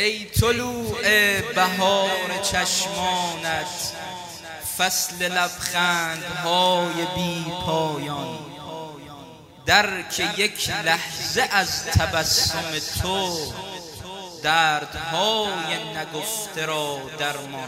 ای طلوع بهار چشمانت، فصل لبخندهای بی پایان، درک یک لحظه از تبسم تو، دردهای نگفته را درمان.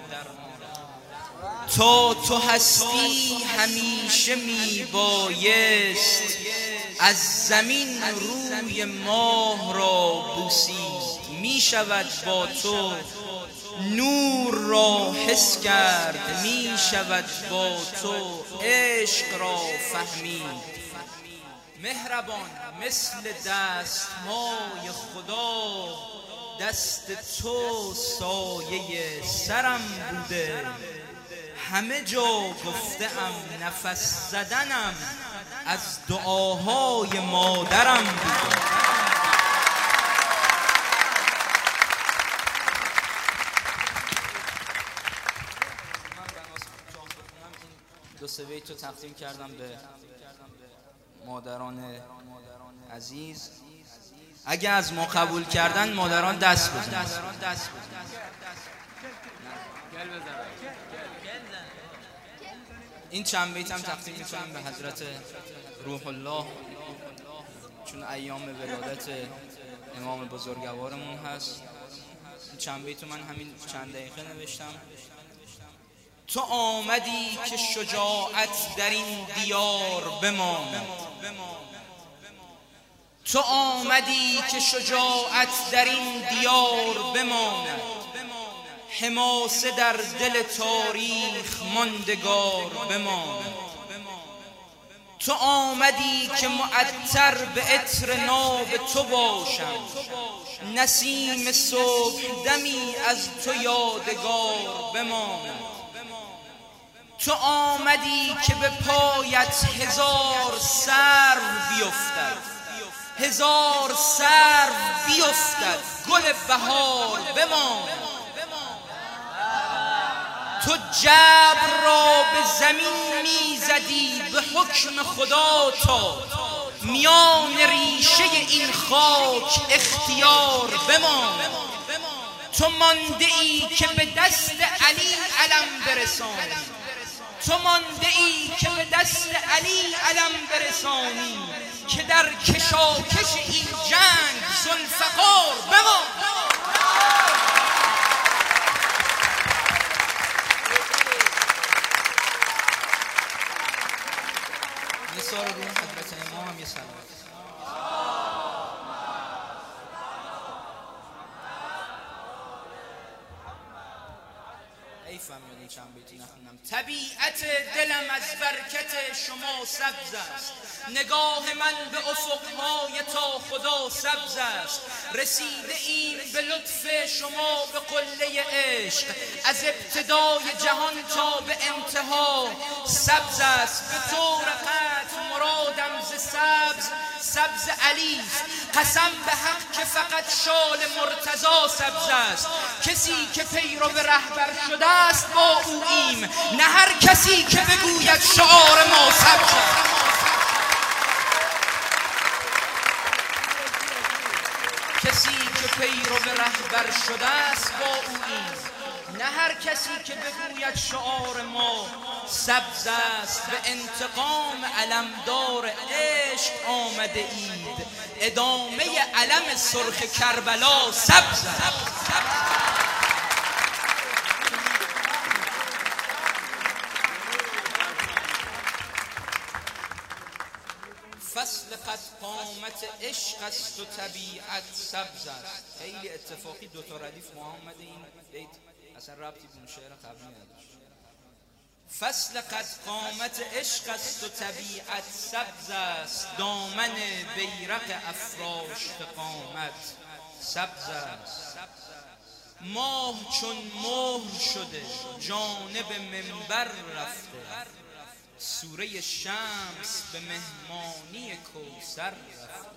تو هستی همیشه می بایست از زمین روی ماه را بوسید. می شود با تو نور را حس کرد، می شود با تو عشق را فهمید. مهربان مثل دستهای خدا، دست تو سایه سرم بوده. همه جا گفته‌ام نفس زدنم از دعاهای مادرم بوده. دو سه بیت رو تقدیم کردم به مادران عزیز. اگه از ما قبول کردن مادران دست بزنن. این چند بیت هم تقدیم می‌کنم به حضرت روح الله، چون ایام ولادت امام بزرگوارمون هست. این چند بیت من همین چند دقیقه نوشتم. تو آمدی که شجاعت در این دیار بماند، تو آمدی که شجاعت در این دیار بماند، حماسه در دل تاریخ ماندگار بماند. تو آمدی که معطر به عطر ناب تو باشم، نسیم صبح دمی از تو یادگار بماند. تو آمدی که به پایت هزار سرو بیفتد، هزار سرو بیفتد، گل بهار بماند. تو جبر را به زمین میزدی به حکم خدا، تا میان ریشه این خاک اختیار بماند. تو مانده ای که به دست علی علم برسانی، تو مانده ای که به دست علی علم برسانی، که در کشاکش این جنگ ذوالفقار بماند. یه سال رو حضرت امام هم یه سلامت. ای فهمیدی چند بیتی نخونم. طبیعت دلم از برکت شما سبز است، نگاه من به افقهای تا خدا سبز است. رسیده ایم به لطف شما به قله عشق، از ابتدای جهان تا به انتها سبز است. به طور قطع مرادم ز سبز، سبز علی است. قسم به حق که فقط شال مرتضی سبز است. کسی که پیرو رهبر شده است با اوییم، نه هر کسی که بگوید شعار ما سبز است. کسی که پیرو رهبر شده است با اوییم، نه هر کسی که بگوید شعار ما سبز است. به انتقام علمدار عشق آمده اید، ادامه علم سرخ کربلا سبز است. فصل قد قامت عشق است و طبیعت سبز است. خیلی اتفاقی دوتا ردیف محمد این بیت اصلا ربطی به شعر قبلی نداشت. فصل قد قامت عشق است و طبیعت سبز است، دامن بیرق افراشت قامت سبز است. ماه چون مهر شده جانب منبر رفته، سوره شمس به مهمانی کوثر رفته.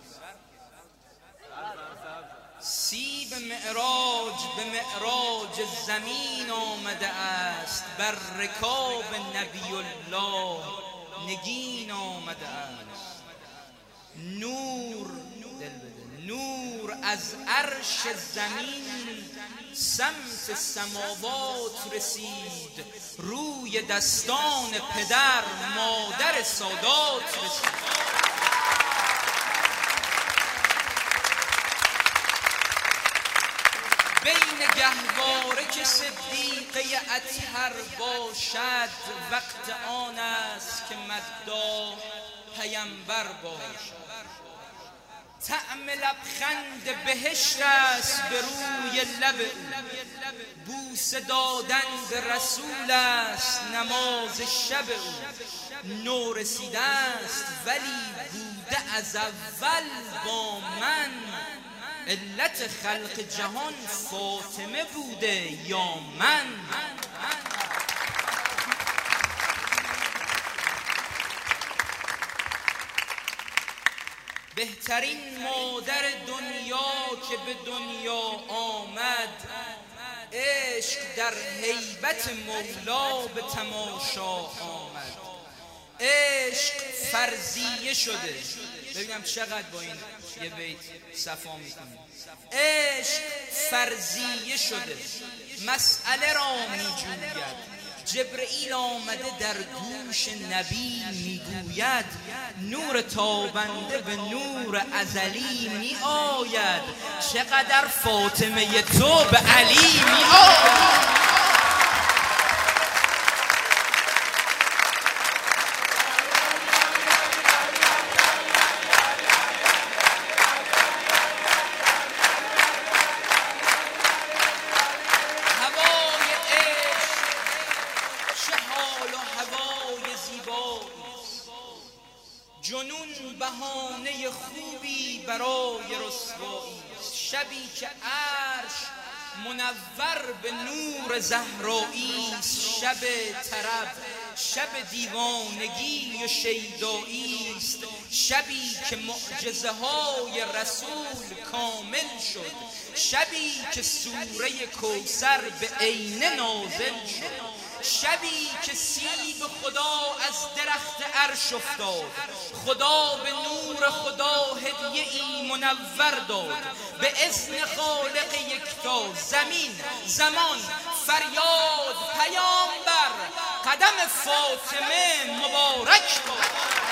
سیب معراج به معراج زمین آمده است، بر رکاب نبی الله نگین آمده است. نور دل بده، نور از عرش زمین سمت سماوات رسید، روی دستان پدر مادر سادات رسید. بین گهواره که صدیقه اطهر باشد، وقت آن است که مداح پیامبر باشد. طعم لبخند بهشت است به روی لب او، بوسه دادن به رسول است نماز شب او. نو رسیده است ولی بوده از اول با من، علت خلق جهان فاطمه بوده یا من. بهترین مادر دنیا که به دنیا آمد، عشق در هیبت مولا به تماشا آمد. عشق فرضیه شده، ببینم چقدر با این یه بیت صفا میکنیم. عشق فرضیه شده، مسئله را میجوید. جبرئیل آمده در گوش نبی میگوید، نور تابنده به نور ازلی می آید، چقدر فاطمه تو به علی می آید. جنون بهانه خوبی برای رسوایی است. شبی که عرش منور به نور زهرایی است، شب طرب، شب دیوانگی و شیدایی است. شبی که معجزه های رسول کامل شد، شبی که سوره کوثر به عینه نازل شد. شبی که سیب خدا از درخت عرش افتاد، خدا به نور خدا هدیه ای منور داد. به اذن خالق یکتا زمین زمان فریاد پیامبر، قدم فاطمه مبارک باد.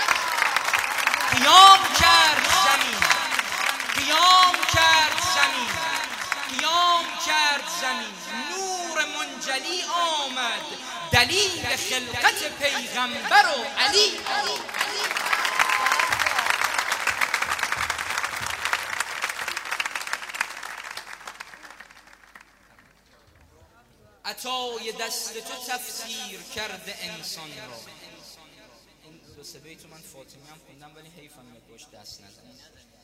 قیام کرد زمین، قیام کرد زمین، قیام کرد زمین. نور منجلی آمد، دلیل خلقت پیغمبر و علی. عطای دست تو تفسیر کرده انسان را. این دو سه بیتو من فاطمی هم خوندم ولی حیفم باش دست نزنم.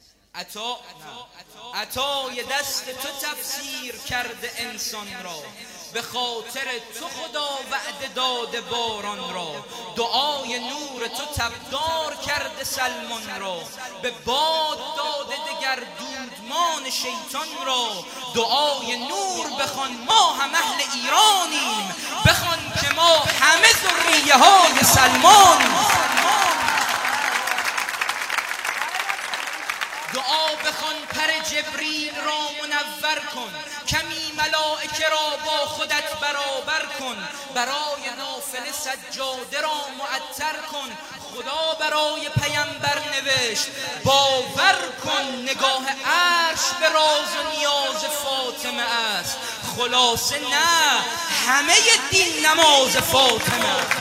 عطای دست تو تفسیر کرده انسان را، به خاطر تو خدا وعده داده باران را. دعای نور تو تبدار کرده سلمان را، به باد داده دگر دودمان شیطان را. دعای نور بخوان ما هم اهل ایرانیم، بخوان که ما همه ذریه های سلمانیم. دعا بخوان پر جبریل را منور کن، کمی ملائکه را با خودت برابر کن. برای نافله سجاده را معطر کن، خدا برای پیامبر نوشت باور کن. نگاه عرش به راز و نیاز فاطمه است، خلاصه نه همه دین نماز فاطمه است.